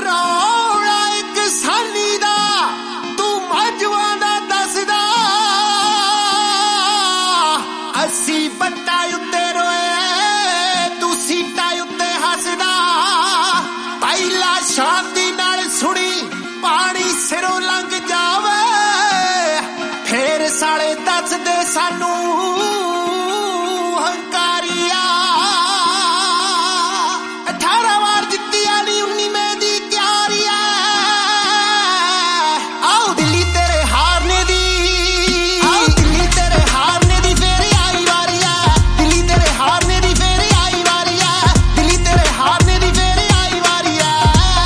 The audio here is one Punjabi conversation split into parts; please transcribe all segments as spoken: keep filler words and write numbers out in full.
ਰੌਲਾ ਇੱਕ ਸਾਨੀ ਦਾ ਤੂੰ ਮਾਝਵਾਂ ਦਾ ਦੱਸਦਾ ਅਸੀਂ ਬੱਟਾ ਉੱਤੇ ਰੋਏ ਤੂੰ ਸੀਟਾਂ ਉੱਤੇ ਹੱਸਦਾ ਪਹਿਲਾ ਸ਼ਾਂਤੀ ਨਾਲ ਸੁਣੀ ਪਾਣੀ ਸਿਰੋਂ ਲੰਘ ਜਾਵੇ ਫੇਰ ਸਾਲੇ ਦੱਸਦੇ ਸਾਨੂੰ ਹੰਕਾਰੀਆ ਅਠਾਰਾਂ ਵਾਰ ਜਿੱਤਿਆ ਨੀ ਉਨੀਵੇਂ ਦੀ ਤਿਆਰੀ ਐ ਆਓ ਦਿੱਲੀ ਤੇਰੇ ਹਾਰਨੇ ਦੀ ਆਓ ਦਿੱਲੀ ਤੇਰੇ ਹਾਰਨੇ ਦੀ ਫੇਰ ਆਈ ਵਾਰੀ ਐ ਦਿੱਲੀ ਤੇਰੇ ਹਾਰਨੇ ਦੀ ਫੇਰ ਆਈ ਵਾਰੀ ਐ ਦਿੱਲੀ ਤੇਰੇ ਹਾਰਨੇ ਦੀ ਫੇਰ ਆਈ ਵਾਰੀ ਐ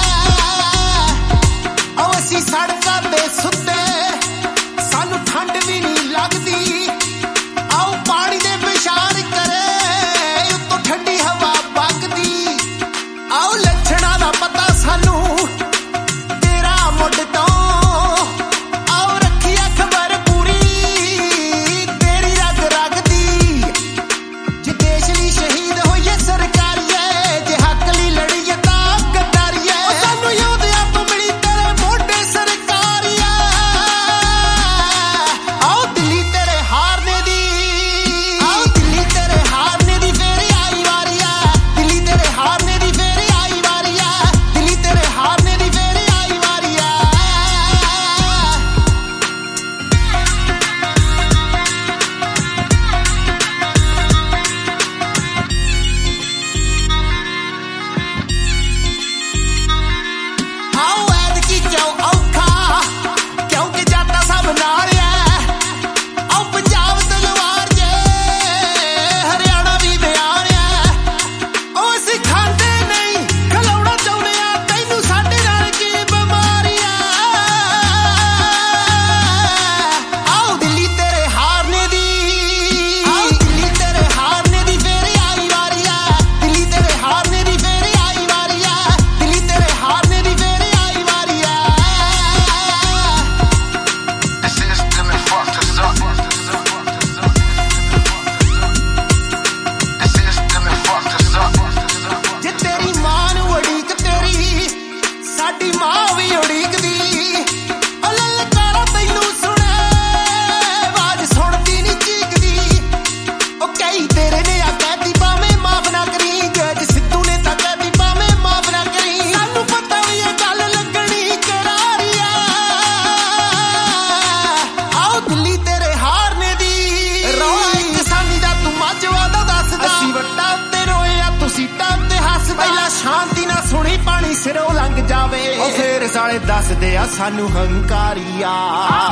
ਆਓ ਅਸੀਂ ਸੜਕਾਂ ਤੇ ਸੁੱਤੇ ਸਾਨੂੰ ਠੰਡ ਵੀ ਨਹੀਂ ਲੱਗਦੀ ਆਓ ਪਾਣੀ ਦੇ ਵਿਸ਼ਾਰ ਕਰੇ ਉੱਤੋਂ ਠੰਡੀ ਹਵਾ ਵਗਦੀ ਆਓ ਲੱਛਣਾਂ ਦਾ ਪਤਾ ਸਾਨੂੰ ਤੇਰਾ ਮੁੱਢ ਤੋਂ ਆਓ ਰੱਖੀਏ ਖਬਰ ਪੂਰੀ ਤੇਰੀ ਰਗ ਰਗ ਦੀ ਜੇ ਦੇਸ਼ ਲਈ ਸ਼ਹੀਦ ਹੋਈਏ ਸਰਕਾਰੀਏ ਜੇ ਹੱਕ ਲਈ ਲੜੀਏ ਤਾਂ ਗੱਦਾਰੀਏ ਸਾਨੂੰ ਯੋਧਿਆਂ ਤੋਂ ਮਿਲੀ ਤੇਰੇ ਮੋਢੇ ਸਰਕਾਰੀਏ ਆਓ ਦਿੱਲੀ ਤੇਰੇ ਹਾਰਨੇ ਦੀ ਆਓ ਦਿੱਲੀ ਤੇਰੇ ਹਾਰਨੇ ਦੀ ਫੇਰ ਆਈ ਵਾਰੀ ਐ ਦਿੱਲੀ ਤੇਰੇ ਹਾਰਨੇ ਦੀ ਫੇਰ ਆਈ ਵਾਰੀ ਐ ਦਿੱਲੀ ਤੇਰੇ ਹਾਰਨੇ ਦੀ ਫੇਰ ਆਈ ਵਾਰੀ ਐ ਆਓ ਐਤਕੀ ਕਿਉਂ ਔਖਾ ਕਿਉਂਕਿ ਜਾਤਾਂ ਸਭ ਨਾਲ ਐ ਆਓ ਪੰਜਾਬ ਤਲਵਾਰ ਜੇ ਹਰਿਆਣਾ ਵੀ ਬਿਆਨ ਐ ਉਹ ਅਸੀਂ ਖਾਂਦੇ ਨਹੀਂ ਖਲਾਉਣਾ ਚਾਹੁੰਦੇ ਆ ਤੈਨੂੰ ਸਾਡੇ ਨਾਲ ਕੀ ਬਿਮਾਰੀ ਐ ਆਓ ਦਿੱਲੀ ਤੇਰੇ ਹਾਰਨੇ ਦੀ ਆਓ ਦਿੱਲੀ ਤੇਰੇ ਹਾਰਨੇ ਦੀ ਫੇਰ ਆਈ ਵਾਰੀ ਐ ਦਿੱਲੀ ਤੇਰੇ ਹਾਰਨੇ ਦੀ ਫੇਰ ਆਈ ਵਾਰੀ ਐ ਦਿੱਲੀ ਤੇਰੇ ਹਾਰਨੇ ਦੀ ਫੇਰ ਆਈ ਵਾਰੀ ਐ The system is fucked us up. The system is fucked us up. ਜੇ ਤੇਰੀ ਮਾਂ ਨੂੰ ਉਡੀਕ ਤੇਰੀ ਸਾਡੀ ਮਾਂ ਵੀ ਉਡੀਕਦੀ ਉਹ ਲਲਕਾਰਾ ਤੈਨੂੰ ਸੁਣੇ ਆਵਾਜ਼ ਸੁਣਦੀ ਨੀ ਚੀਕਦੀ ਉਹ ਕਈ ਤੇਰੇ ਨੇ ਆ ਕਹਿਤੀ ਭਾਵੇਂ ਮਾਫ ਨਾ ਕਰੀ ਜੱਜ ਸਿੱਧੂ ਨੇ ਤਾਂ ਕਹਿਤੀ ਭਾਵੇਂ ਮਾਫ ਨਾ ਕਰੀ ਸਾਨੂੰ ਪਤਾ ਵੀ ਇਹ ਗੱਲ ਲੱਗਣੀ ਕਰਾਰੀ ਐ ਆਓ ਦਿੱਲੀ ਤੇਰੇ ਹਾਰਨੇ ਦੀ ਰੌਲਾ ਇੱਕ ਸਾਨੀ ਦਾ ਤੂੰ ਮਾਝਵਾਂ ਦਾ ਦੱਸਦਾ ਅਸੀਂ ਵੱਟਾਂ ਉੱਤੇ ਰੋਏ ਆ ਤੂੰ ਸੀਟਾਂ ਉੱਤੇ ਹੱਸਦਾ ਪਹਿਲਾਂ ਸ਼ਾਂਤੀ ਨਾਲ ਸੁਣੀ ਪਾਣੀ ਸਿਰੋਂ ਲੰਘ ਜਾਵੇ ਉਹ ਫੇਰ ਸਾਲੇ ਦੱਸਦੇ ਆ ਸਾਨੂੰ ਹੰਕਾਰੀਆ